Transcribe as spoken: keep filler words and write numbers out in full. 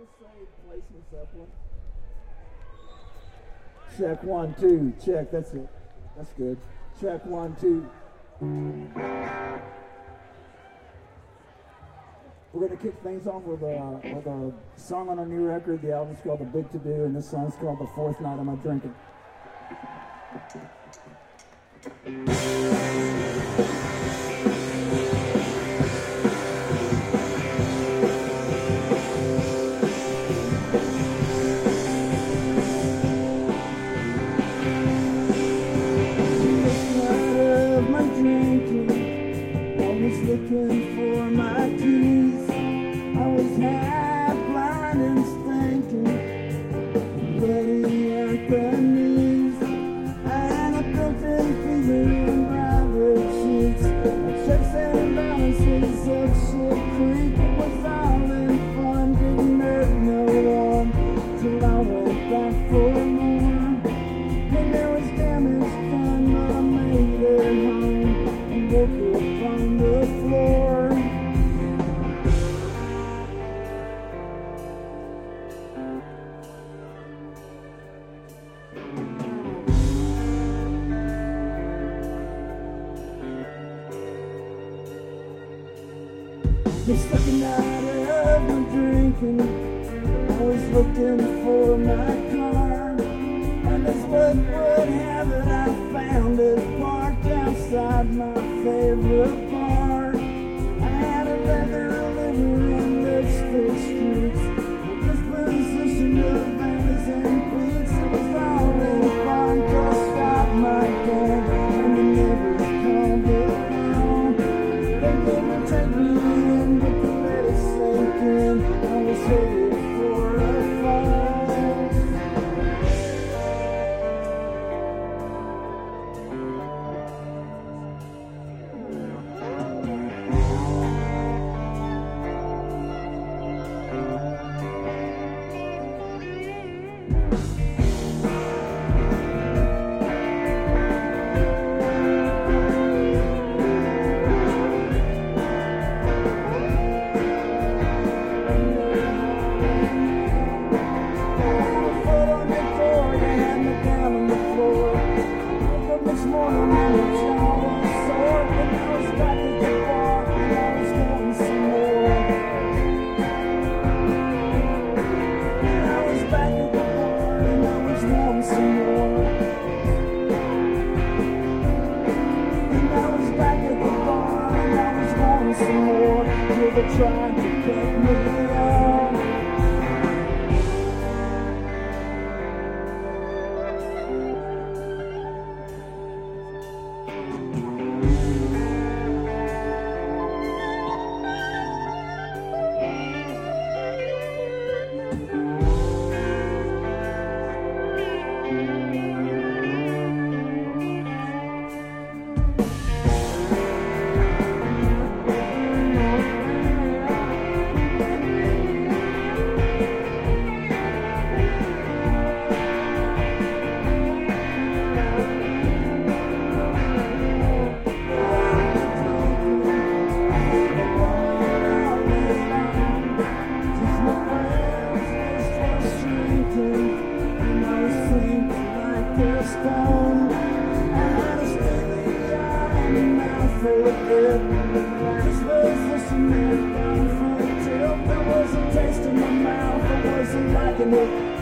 Check one, two, check, that's it. That's good. Check one, two. We're going to kick things off with a, with a song on our new record. The album's called The Big To Do, and this song's called The Fourth Night of My Drinking. Looking for my keys, I was half blind and stinking, ready at the knees. I had a built-in fever in private sheets, a checks and balances of Shit Creek. It was all in fun, didn't hurt no one, till I went back for more. When there was damage done, but I made it home and woke up on the floor. The second night of my drinking, I was looking for my car, and as luck would have it, I found it parked outside my favorite bar. I had a leather livery and lipstick streets, with this position of Vans and Beats. It was all in fun, just shot my gun, and the neighbors called it wrong. They didn't take me in, but they let it sink in. I was headed for a fall. Trying to get me out. There was a taste in my mouth, I wasn't liking it.